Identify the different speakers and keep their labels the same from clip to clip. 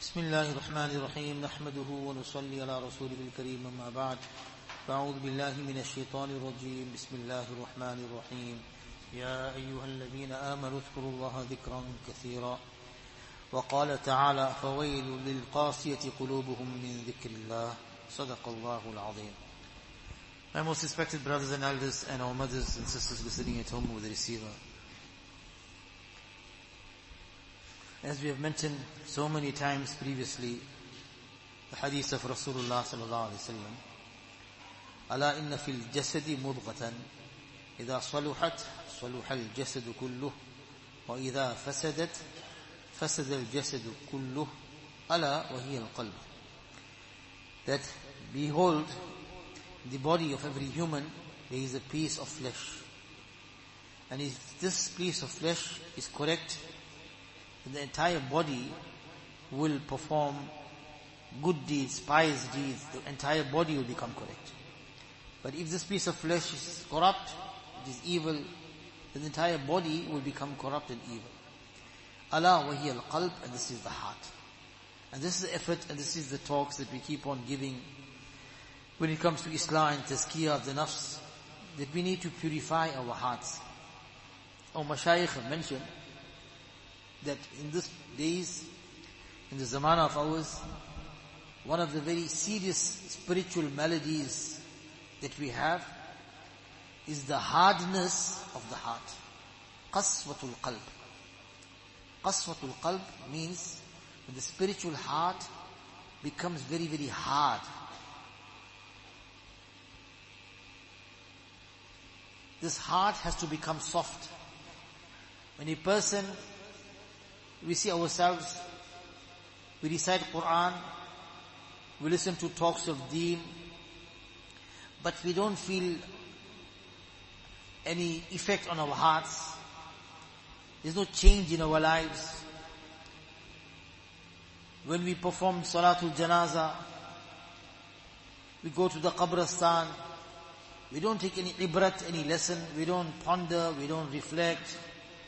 Speaker 1: بسم الله الرحمن الرحيم نحمده ونصلي على رسوله الكريم أما بعد فأعوذ بالله من الشيطان الرجيم بسم الله الرحمن الرحيم يا أيها الذين آمنوا اذكروا الله ذكرا كثيرا وقال تعالى فويل للقاسية قلوبهم من ذكر الله صدق الله العظيم. My most respected brothers and elders and our mothers and sisters listening at home with the receiver. As we have mentioned so many times previously, the hadith of Rasulullah sallallahu alaihi wasallam, "Ala inna fil jasadi mudghatan, idha saluhat, saluha al-jasadu kulluh, wa idha fasadat, fasada al-jasadu kulluh, ala wa hiya al-qalb." That, behold, the body of every human, there is a piece of flesh. And if this piece of flesh is correct, the entire body will perform good deeds, pious deeds. The entire body will become correct. But if this piece of flesh is corrupt, it is evil, then the entire body will become corrupt and evil. Ala wa hiya al-qalb, and this is the heart. And this is the effort, and this is the talks that we keep on giving when it comes to Islah and tazkiyah of the nafs, that we need to purify our hearts. Our mashayikh have mentioned that in these days, in the zamana of ours, one of the very serious spiritual maladies that we have is the hardness of the heart. Qaswatul qalb. Qaswatul qalb means that the spiritual heart becomes very, very hard. This heart has to become soft. When a person, we see ourselves, we recite Quran, we listen to talks of deen, but we don't feel any effect on our hearts. There's no change in our lives. When we perform Salatul Janaza, we go to the Qabristan, we don't take any ibrat, any lesson, we don't ponder, we don't reflect.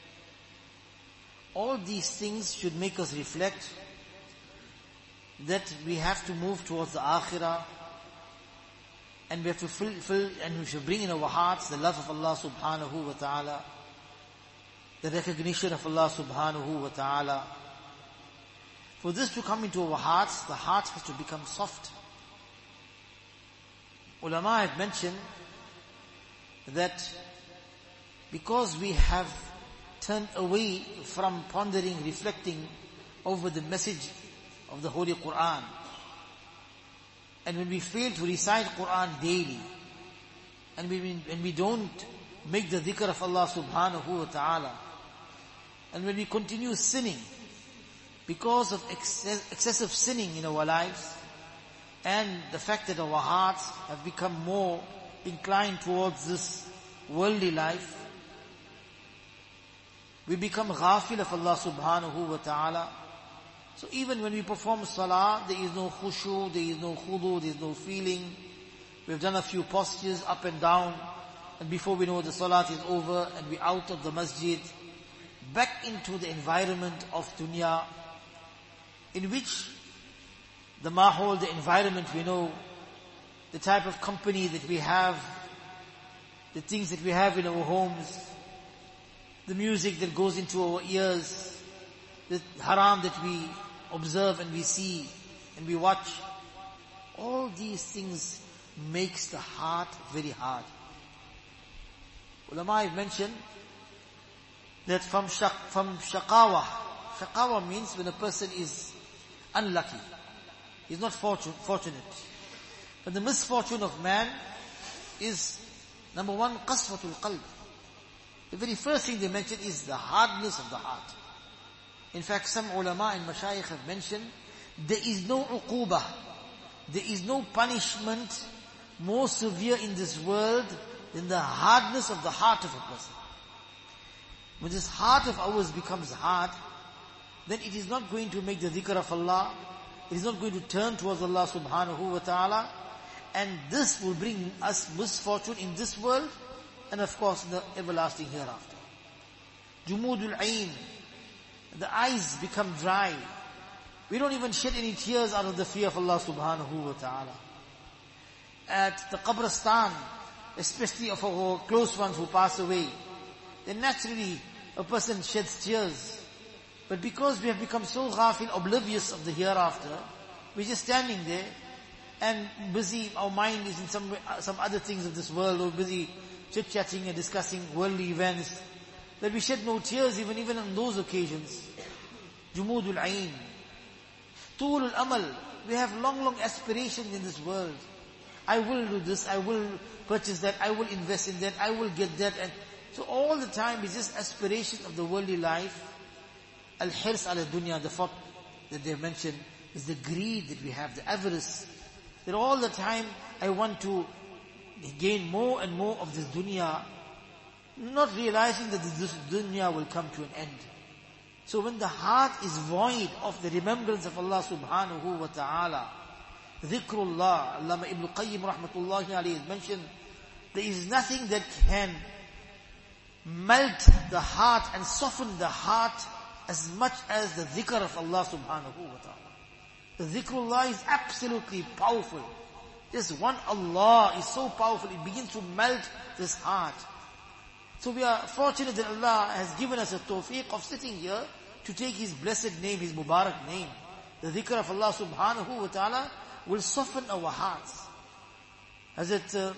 Speaker 1: All these things should make us reflect that we have to move towards the akhirah, and we have to fulfill and we should bring in our hearts the love of Allah subhanahu wa ta'ala, the recognition of Allah subhanahu wa ta'ala. For this to come into our hearts, the heart has to become soft. Ulama have mentioned that because we have turned away from pondering, reflecting over the message of the Holy Quran, and when we fail to recite Quran daily, and when we don't make the dhikr of Allah subhanahu wa ta'ala, and when we continue sinning because of excessive sinning in our lives, and the fact that our hearts have become more inclined towards this worldly life, we become ghafil of Allah subhanahu wa ta'ala. So even when we perform salah, there is no khushu, there is no khudu, there is no feeling. We've done a few postures up and down, and before we know the salat is over, and we're out of the masjid, back into the environment of dunya, in which the mahol, the environment we know, the type of company that we have, the things that we have in our homes, the music that goes into our ears, the haram that we observe and we see and we watch, all these things makes the heart very hard. Ulama have mentioned that from shaqawa means when a person is unlucky, he's not fortunate. But the misfortune of man is, number one, qaswatul qalb. The very first thing they mention is the hardness of the heart. In fact, some ulama and mashayikh have mentioned, there is no uqubah, there is no punishment more severe in this world than the hardness of the heart of a person. When this heart of ours becomes hard, then it is not going to make the dhikr of Allah, it is not going to turn towards Allah subhanahu wa ta'ala, and this will bring us misfortune in this world, and of course in the everlasting hereafter. Jumudul ayn, the eyes become dry. We don't even shed any tears out of the fear of Allah subhanahu wa ta'ala. At the qabristan, especially of our close ones who pass away, then naturally a person sheds tears. But because we have become so ghafil, oblivious of the hereafter, we're just standing there and busy, our mind is in some other things of this world, or busy chit-chatting and discussing worldly events, that we shed no tears even on those occasions. Jumudul Ain. Tulul Amal. We have long aspirations in this world. I will do this, I will purchase that, I will invest in that, I will get that. And so all the time is just aspiration of the worldly life. Al-hirs ala dunya, the fourth that they mentioned, is the greed that we have, the avarice. That all the time I want to gain more and more of this dunya, not realizing that this dunya will come to an end. So when the heart is void of the remembrance of Allah subhanahu wa ta'ala, dhikrullah, Allama Ibn Qayyim rahmatullahi alayhi mentioned, there is nothing that can melt the heart and soften the heart as much as the dhikr of Allah subhanahu wa ta'ala. The dhikrullah is absolutely powerful. Just one Allah is so powerful, it begins to melt this heart. So we are fortunate that Allah has given us a tawfiq of sitting here to take His blessed name, His Mubarak name. The dhikr of Allah subhanahu wa ta'ala will soften our hearts. Hazrat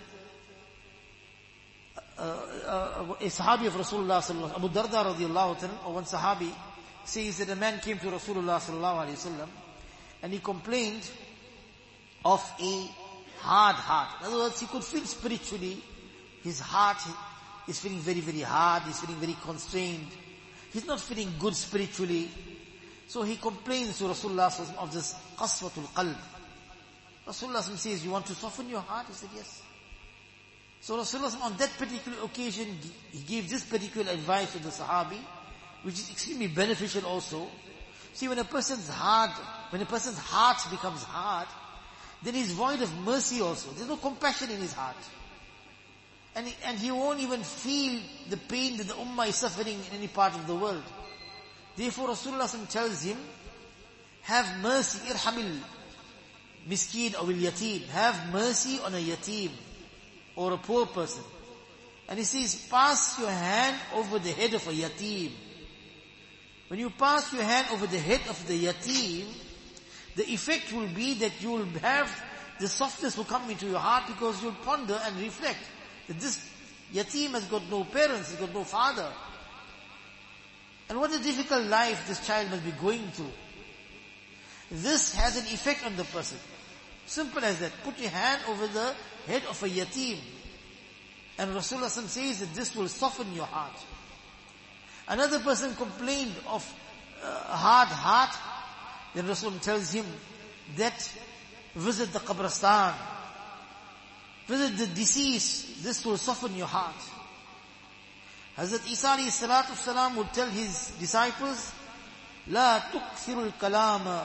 Speaker 1: a sahabi of Rasulullah sallallahu Abu Darda radiallahu ta'ala, or one sahabi, says that a man came to Rasulullah sallallahu alayhi wasallam and he complained of a hard heart. In other words, he could feel spiritually, his heart is feeling very hard, he's feeling very constrained, he's not feeling good spiritually. So he complains to Rasulullah sallallahu of this qaswatul qalb. Rasulullah says, you want to soften your heart? He said, yes. So Rasulullah on that particular occasion, he gave this particular advice to the Sahabi, which is extremely beneficial also. See, when a person's heart becomes hard, then he's void of mercy also. There's no compassion in his heart. And he won't even feel the pain that the ummah is suffering in any part of the world. Therefore Rasulullah tells him, have mercy, irhamil miskin or yatim. Have mercy on a yatim or a poor person. And he says, pass your hand over the head of a yatim. When you pass your hand over the head of the yatim, the effect will be that you will have the softness will come into your heart, because you'll ponder and reflect that this yatim has got no parents, he's got no father. And what a difficult life this child must be going through. This has an effect on the person. Simple as that. Put your hand over the head of a yatim. And Rasulullah says that this will soften your heart. Another person complained of a hard heart. Then Rasulullah tells him that visit the qabristan, visit the deceased. This will soften your heart. Hazrat Isa alayhi salatu salam would tell his disciples, لا تكثر الكلام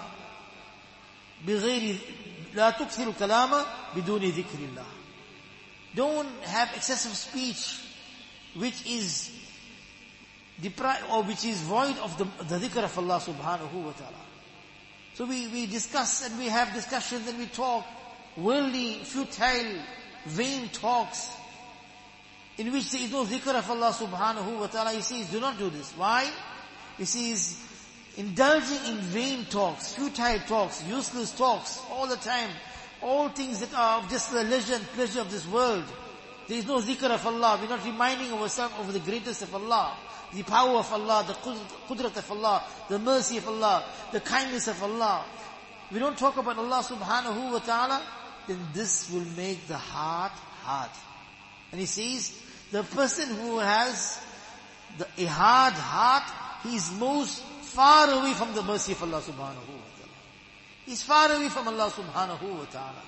Speaker 1: بدون ذكر الله. Don't have excessive speech which is deprived or which is void of the dhikr of Allah subhanahu wa ta'ala. So we discuss and we have discussions and we talk worldly, futile, vain talks in which there is no dhikr of Allah subhanahu wa ta'ala. He says, do not do this. Why? He says, indulging in vain talks, futile talks, useless talks, all the time, all things that are of just the leisure and pleasure of this world. There is no dhikr of Allah. We're not reminding ourselves of the greatness of Allah, the power of Allah, the qudrat of Allah, the mercy of Allah, the kindness of Allah. We don't talk about Allah subhanahu wa ta'ala, then this will make the heart hard. And he says, the person who has a hard heart, he is most far away from the mercy of Allah subhanahu wa ta'ala. He's far away from Allah subhanahu wa ta'ala.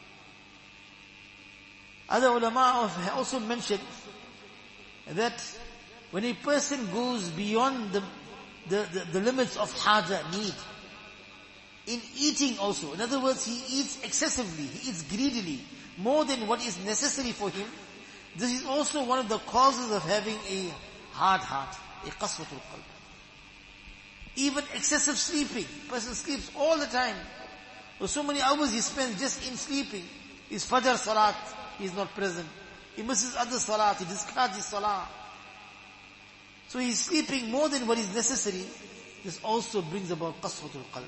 Speaker 1: Other ulama have also mentioned that when a person goes beyond the limits of haja, need, in eating also, in other words, he eats excessively, he eats greedily, more than what is necessary for him, this is also one of the causes of having a hard heart, a qaswatul qalb. Even excessive sleeping. Person sleeps all the time. For so many hours he spends just in sleeping. His Fajr Salat, he is not present. He misses other Salat, he discards his Salah. So he is sleeping more than what is necessary. This also brings about qaswatul qalb.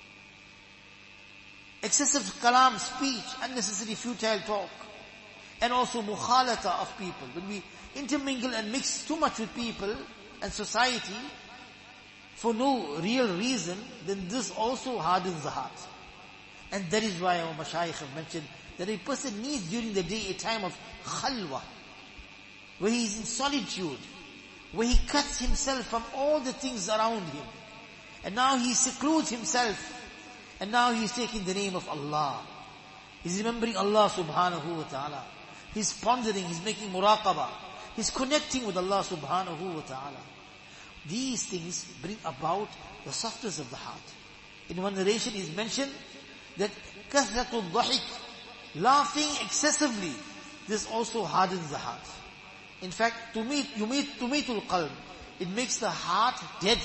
Speaker 1: Excessive kalam, speech, unnecessary futile talk. And also mukhalata of people. When we intermingle and mix too much with people and society for no real reason, then this also hardens the heart. And that is why our mashayikh have mentioned that a person needs during the day a time of khalwa, where he is in solitude, where he cuts himself from all the things around him. And now he secludes himself. And now he is taking the name of Allah. He's remembering Allah subhanahu wa ta'ala. He's pondering, he's making muraqabah. He's connecting with Allah subhanahu wa ta'ala. These things bring about the softness of the heart. In one narration is mentioned that kathratul dhahik, laughing excessively, this also hardens the heart. In fact, tumitul qalb, it makes the heart dead.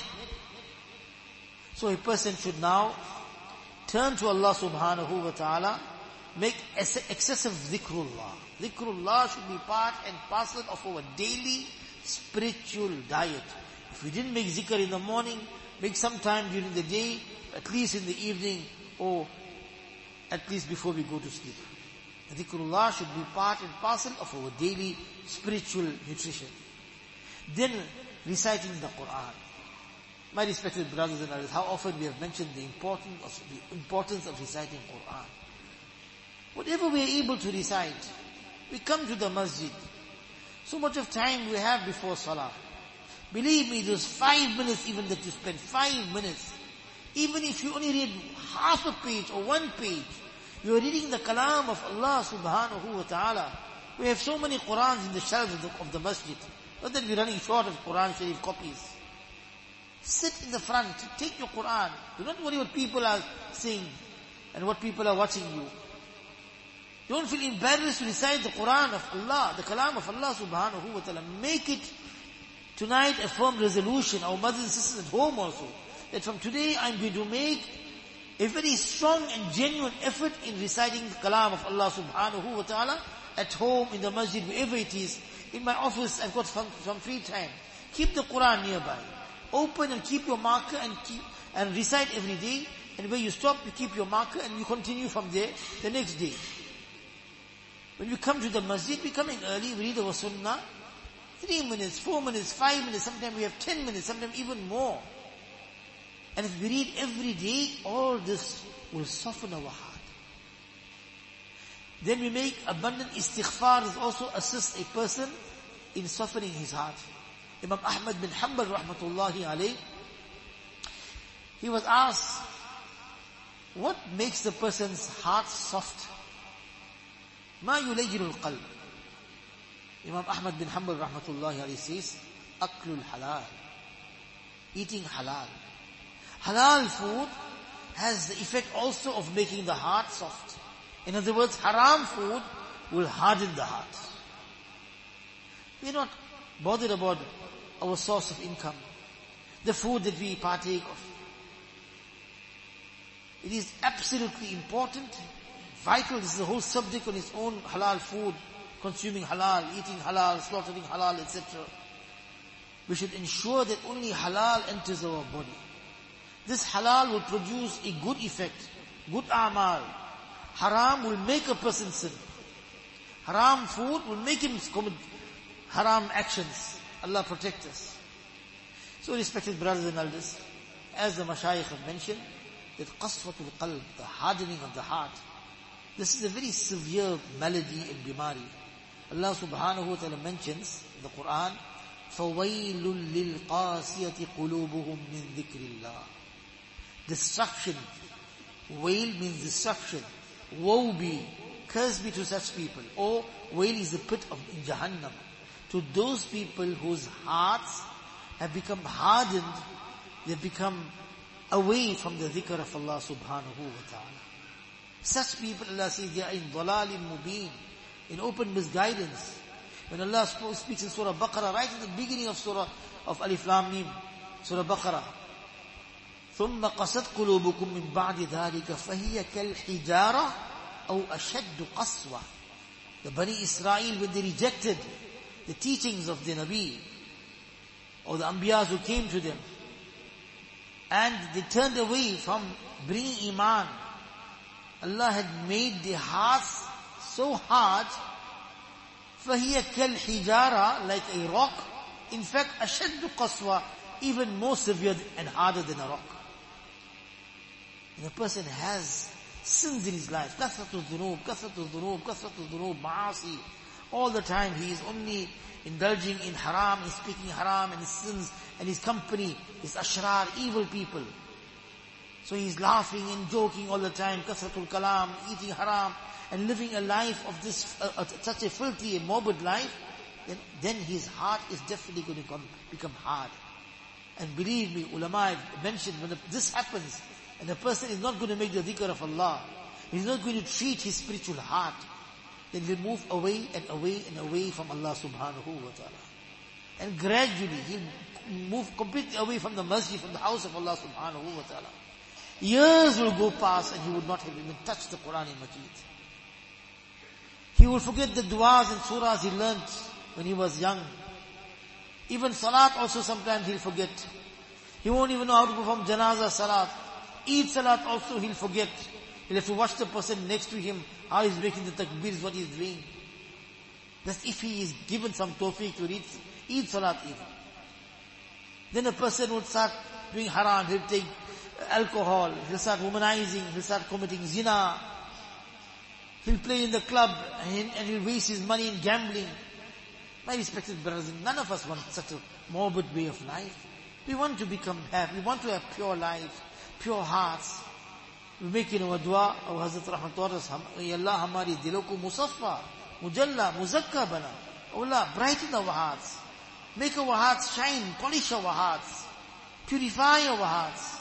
Speaker 1: So a person should now turn to Allah subhanahu wa ta'ala, make excessive dhikrullah. Dhikrullah should be part and parcel of our daily spiritual diet. If we didn't make zikr in the morning, make some time during the day, at least in the evening, or at least before we go to sleep. Dhikrullah should be part and parcel of our daily spiritual nutrition. Then reciting the Quran. My respected brothers and others, how often we have mentioned the importance of reciting Quran. Whatever we are able to recite, we come to the masjid. So much of time we have before salah. Believe me, those 5 minutes even that you spend, 5 minutes, even if you only read half a page or 1 page, you are reading the kalam of Allah subhanahu wa ta'ala. We have so many Qurans in the shelves of the masjid. Not that we're running short of Quran Sharif copies. Sit in the front, take your Quran. Do not worry what people are saying and what people are watching you. Don't feel embarrassed to recite the Quran of Allah, the kalam of Allah subhanahu wa ta'ala. Make it tonight a firm resolution, our mothers and sisters at home also, that from today I'm going to make a very strong and genuine effort in reciting the kalam of Allah subhanahu wa ta'ala at home, in the masjid, wherever it is. In my office, I've got some free time. Keep the Quran nearby. Open and keep your marker and recite every day. And where you stop, you keep your marker and you continue from there the next day. When we come to the masjid, we come in early, we read our sunnah. 3 minutes, 4 minutes, 5 minutes, sometimes we have 10 minutes, sometimes even more. And if we read every day, all this will soften our heart. Then we make abundant istighfar, this also assists a person in softening his heart. Imam Ahmad bin Hanbal rahmatullahi alayh, he was asked, what makes the person's heart soft? Ma yulayjirul qalb. Imam Ahmad bin Hanbal rahmatullahi alayhi says, aklul halal. Eating halal. Halal food has the effect also of making the heart soft. In other words, haram food will harden the heart. We are not bothered about our source of income, the food that we partake of. It is absolutely important, vital. This is a whole subject on its own, halal food, consuming halal, eating halal, slaughtering halal, etc. We should ensure that only halal enters our body. This halal will produce a good effect, good amal. Haram will make a person sin. Haram food will make him commit haram actions. Allah protect us. So respected brothers and elders, as the mashayikh have mentioned, that qaswatul qalb, the hardening of the heart, this is a very severe malady and bimari. Allah subhanahu wa ta'ala mentions in the Quran, فَوَيْلٌ لِلْقَاسِيَةِ قُلُوبُهُمْ مِنْ ذِكْرِ اللَّهِ. Destruction. Wail means destruction. Woe be, curse be to such people. Or wail is the pit of in Jahannam. To those people whose hearts have become hardened, they've become away from the dhikr of Allah subhanahu wa ta'ala. Such people, Allah says, they are in dhalalim mubin, in open misguidance. When Allah speaks in Surah Baqarah, right at the beginning of Surah of Alif Lam Mim, Surah Baqarah, ثم قست قلوبكم من بعد ذلك فهي كالحجارة أو أشد قسوة. The Bani Israel, when they rejected the teachings of the Nabi or the Anbiyas who came to them, and they turned away from bringing Iman, Allah had made their hearts so hard. فَهِيَ كَالْحِجَارَةِ, like a rock. In fact, أَشَدُّ قَسْوَةً, even more severe and harder than a rock. And a person has sins in his life. كَثْرَةُ الذُّنُوب, ma'asi. All the time he is only indulging in haram, he's speaking haram, and his sins, and his company is ashrar, evil people. So he's laughing and joking all the time, kasratul kalam, eating haram, and living a life of this, such a filthy and morbid life, then his heart is definitely going to become hard. And believe me, ulama have mentioned, when this happens, and the person is not going to make the dhikr of Allah, he's not going to treat his spiritual heart, then he'll move away and away and away from Allah subhanahu wa ta'ala. And gradually he'll move completely away from the masjid, from the house of Allah subhanahu wa ta'ala. Years will go past and he would not have even touched the Quran and Majid. He will forget the du'as and surahs he learnt when he was young. Even salat also sometimes he'll forget. He won't even know how to perform janazah salat. Eid salat also he'll forget. He'll have to watch the person next to him, how he's making the takbir, what he's doing. That's if he is given some tawfiq to read Eid salat even. Then a person would start doing haram, he'll take alcohol, he'll start womanizing, he'll start committing zina. He'll play in the club and he'll waste his money in gambling. My respected brothers, none of us want such a morbid way of life. We want to become happy. We want to have pure life, pure hearts. We make our dua, our Hazrat Rahmat taught us, Ya Allah, hamari dilon ko musaffa, mujalla, muzakka bana. Oh Allah, brighten our hearts. Make our hearts shine, polish our hearts. Purify our hearts.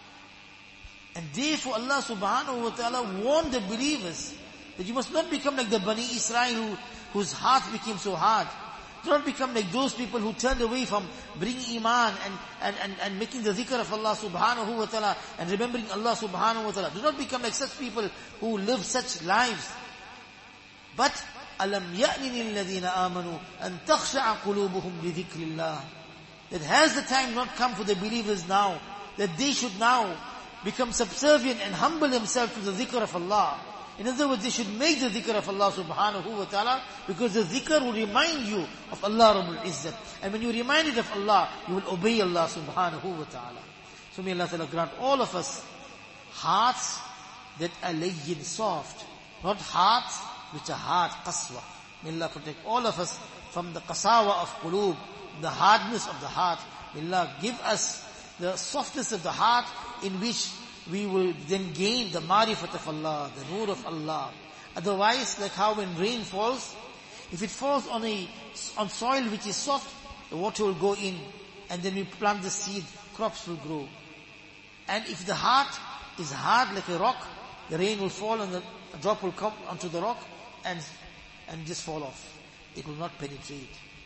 Speaker 1: And therefore Allah subhanahu wa ta'ala warned the believers that you must not become like the Bani Israel whose hearts became so hard. Do not become like those people who turned away from bringing Iman and making the dhikr of Allah subhanahu wa ta'ala and remembering Allah subhanahu wa ta'ala. Do not become like such people who live such lives. But أَلَمْ يَأْنِنِ الَّذِينَ آمَنُوا أَن تَخْشَعَ قُلُوبُهُمْ لِذِكْرِ اللَّهِ. That has the time not come for the believers now, that they should now become subservient and humble themselves to the dhikr of Allah. In other words, they should make the dhikr of Allah subhanahu wa ta'ala, because the dhikr will remind you of Allah Rabbul Izzat. And when you're reminded of Allah, you will obey Allah subhanahu wa ta'ala. So may Allah ta'ala grant all of us hearts that are layyin, soft, not hearts which are hard, qaswa. May Allah protect all of us from the qasawa of qulub, the hardness of the heart. May Allah give us the softness of the heart in which we will then gain the marifat of Allah, the nur of Allah. Otherwise, like how when rain falls, if it falls on soil which is soft, the water will go in, and then we plant the seed, crops will grow. And if the heart is hard like a rock, the rain will fall and the drop will come onto the rock and just fall off. It will not penetrate.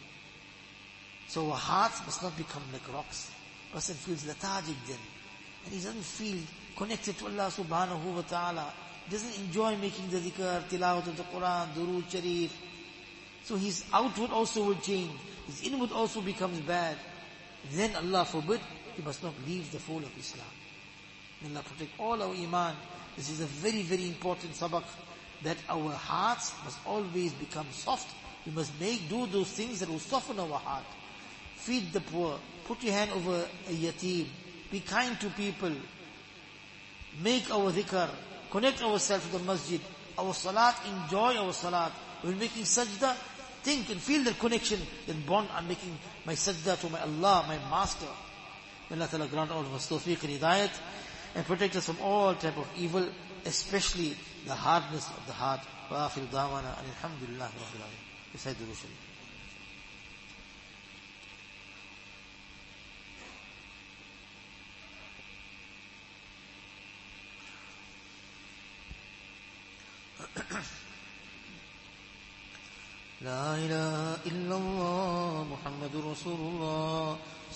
Speaker 1: So our hearts must not become like rocks. Person feels lethargic then, and he doesn't feel connected to Allah subhanahu wa ta'ala. He doesn't enjoy making the dhikr, tilawat of the Quran, durood sharif. So his outward also will change. His inward also becomes bad. Then Allah forbid, he must not leave the fold of Islam. May Allah protect all our iman. This is a very, very important sabak, that our hearts must always become soft. We must do those things that will soften our heart. Feed the poor. Put your hand over a yatim. Be kind to people. Make our dhikr. Connect ourselves to the masjid. Our salat, enjoy our salat. When making sajda, think and feel that connection. Then bond, I'm making my sajda to my Allah, my master. May Allah Ta'ala grant all of us tawfiq and hidayat, and protect us from all type of evil, especially the hardness of the heart. Wa akhir da'wana alhamdulillah rabbil alamin. Recite Durood Sharif. لا إله إلا الله محمد رسول الله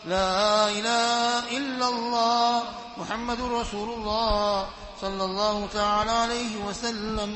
Speaker 1: لا إله إلا الله محمد رسول الله صلى الله تعالى عليه وسلم.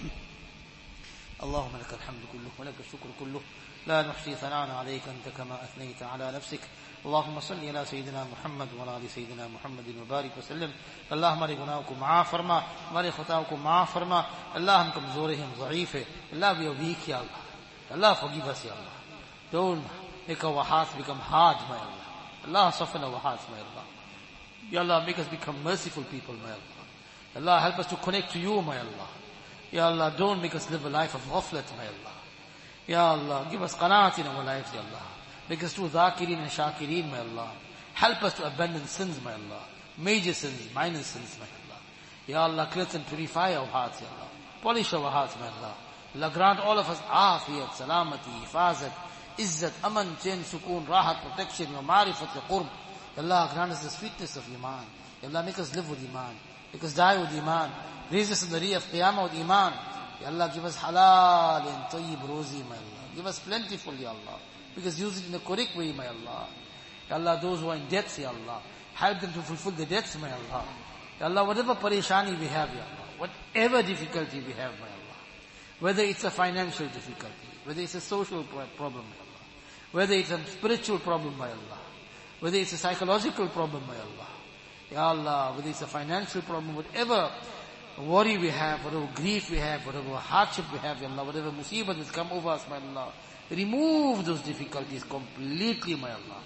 Speaker 1: اللهم لك الحمد كله ولك الشكر كله لا نحصي ثناء عليك أنت كما أثنيت على نفسك. اللهم صل على سيدنا محمد وعلى آل سيدنا محمد وبارك وسلم. اللہ ہمارے گناہوں کو معاف فرما, ہمارے خطاؤں کو معاف فرما. اللہ ہم کمزور ہیں, ہم ضعیف ہیں. اللہ we are weak, Ya Allah. Allah forgive us, Ya Allah. Don't make our hearts become hard, my Allah. Allah soften our hearts, my Allah. Ya Allah, make us become merciful people, my Allah. Allah, help us to connect to you, my Allah. Ya Allah, don't make us live a life of ghaflat, my Allah. Ya Allah, give us qanaat in our lives, Ya Allah. Make us do dhakirin and shakirin, my Allah. Help us to abandon sins, my Allah. Major sins, minor sins, my Allah. Ya Allah, cleanse and purify our hearts, Ya Allah. Polish our hearts, my Allah. Allah, grant all of us afiyat, salamati, hifazat, izzat, aman, chain, sukoon, rahat, protection, your marifat, your qurb. Ya Allah, grant us the sweetness of Iman. Ya Allah, make us live with Iman. Make us die with Iman. Raise us in the day of Qiyamah with Iman. Ya Allah, give us halal and tayyib rozi, my Allah. Give us plentiful, Ya Allah. Because use it in the correct way, my Allah. Ya Allah, those who are in debts, Ya Allah, help them to fulfill the debts, my Allah. Ya Allah, whatever parishani we have, Ya Allah, whatever difficulty we have, my Allah, whether it's a financial difficulty, whether it's a social problem, my Allah, whether it's a spiritual problem, my Allah, whether it's a psychological problem, my Allah, Ya Allah, whether it's a financial problem, whatever worry we have, whatever grief we have, whatever hardship we have, Ya Allah, whatever musibah has come over us, my Allah, remove those difficulties completely, my Allah.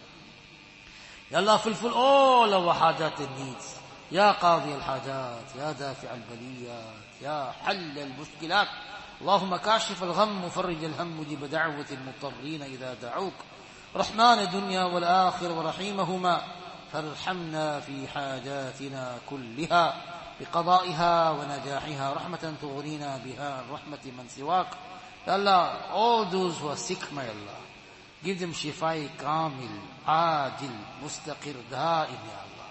Speaker 1: Ya Allah, fulfill all our hajat and needs. Ya qadi al-hajat, Ya dafi al-baliyat, Ya hall al-mushkilat. اللهم كاشف الغم وفرج الهم مجيب دعوة المضطرين إذا دعوك رحمن الدنيا والآخرة ورحيمهما فارحمنا في حاجاتنا كلها بقضائها ونجاحها رحمة تغنينا بها عن رحمة من سواك. Ya Allah, all those who are sick, my Allah, give them shifai kamil, ajil, mustaqir, da'im, Ya Allah.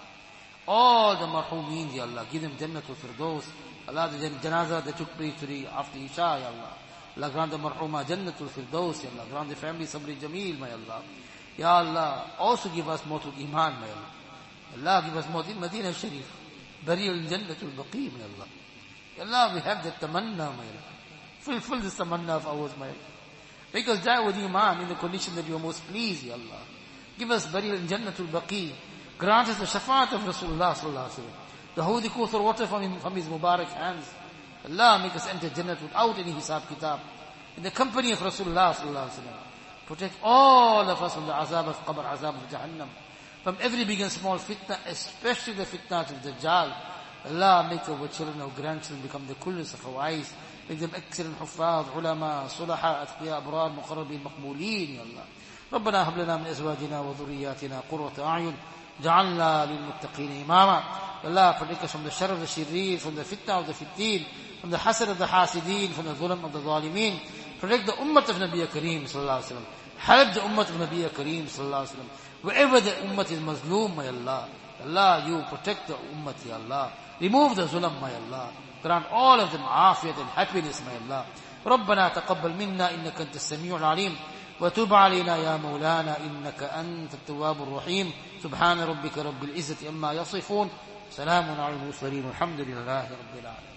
Speaker 1: All the marhumeen, Ya Allah, give them Jannatul Firdaus. Allah, the janazah that took place today after Isha, Ya Allah. Allah, grant the marhuma Jannatul Firdaus, Ya Allah. Grant the family Sabri Jameel, my Allah. Ya Allah, also give us Mautul Iman, my Allah. Allah, give us Mautul Medina Sharif. Burial in Jannatul Baqi, my Allah. Ya Allah, we have that tamanna, my Allah. Fulfill this tamanna of ours, my Allah. Make us die with Iman in the condition that you are most pleased, Ya Allah. Give us burial in Jannatul Baqi. Grant us the shafaat of Rasulullah sallallahu alaihi wasallam. The holy Kauthar water from his Mubarak hands. Allah, make us enter Jannat without any hisab kitab. In the company of Rasulullah sallallahu alaihi wasallam. Protect all of us from the azab of Qabr, azab of Jahannam. From every big and small fitna, especially the fitna of Dajjal. Allah, make our children, our grandchildren become the coolest of our eyes. Make them excellent حفاظ علماء صلحاء أتقياء أبرار مقربين مقبولين يا الله. ربنا هب لنا من أزواجنا وذرياتنا قرة أعين جعلنا للمتقين إماما. Allah, protect us from the shar of the shirin, from the fitna of the fitteen, from the hasad of the hasideen, from the zulm of the zalimeen. Protect the ummah of Nabiya Kareem sallallahu alaihi wasallam. Help the ummah of Nabiya Kareem sallallahu alaihi wasallam. Wherever the ummah is mazloom, my Allah, Allah, you protect the ummah, ya Allah. Remove the zulm, my Allah. Grant all of them afiyat and happiness, my Allah. ربنا تقبل منا إنك أنت السميع العليم وتب علينا يا مولانا إنك أنت التواب الرحيم. سبحان ربك رب العزة عما يصفون. سلام على المرسلين والحمد لله رب العالمين.